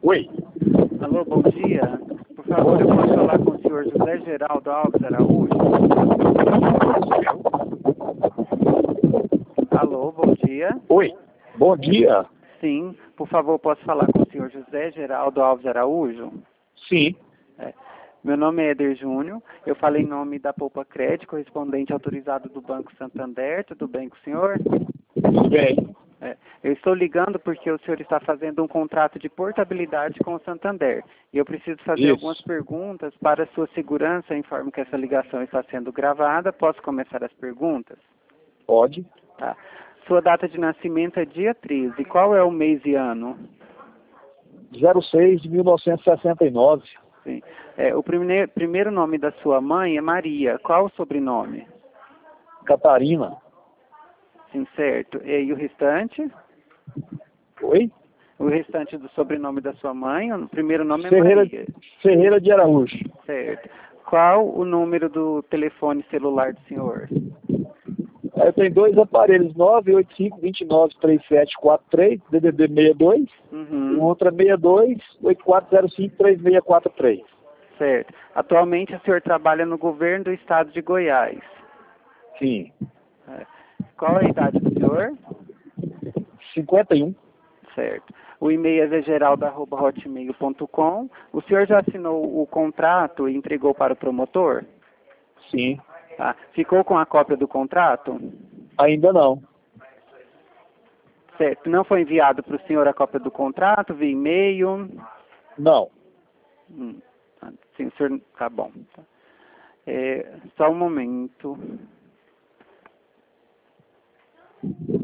Oi. Alô, bom dia. Por favor, eu posso falar com o senhor José Geraldo Alves Araújo? Alô, bom dia. Oi. Bom dia. Sim, por favor, posso falar com o senhor José Geraldo Alves Araújo? Sim. Meu nome é Éder Júnior, eu falo em nome da Poupa Crédito, correspondente autorizado do Banco Santander. Tudo bem com o senhor? Tudo bem. Eu estou ligando porque o senhor está fazendo um contrato de portabilidade com o Santander. E eu preciso fazer Isso. algumas perguntas para a sua segurança. Eu informo que essa ligação está sendo gravada. Posso começar as perguntas? Pode. Tá. Sua data de nascimento é dia 13. Qual é o mês e ano? 06 de 1969. Sim. O primeiro nome da sua mãe é Maria. Qual o sobrenome? Catarina. Sim, certo. E o restante? Oi? O restante do sobrenome da sua mãe? O primeiro nome é Ferreira, Maria. Ferreira de Araújo. Certo. Qual o número do telefone celular do senhor? Eu tenho dois aparelhos, 985-29-3743, DDD 62, e o outro é 62-8405-3643. Certo. Atualmente o senhor trabalha no governo do estado de Goiás. Sim. Qual a idade do senhor? 51. Certo. O e-mail é geraldo@hotmail.com. O senhor já assinou o contrato e entregou para o promotor? Sim. Tá. Ficou com a cópia do contrato? Ainda não. Certo. Não foi enviado para o senhor a cópia do contrato via e-mail? Não. Sim, o senhor... Tá bom. Só um momento.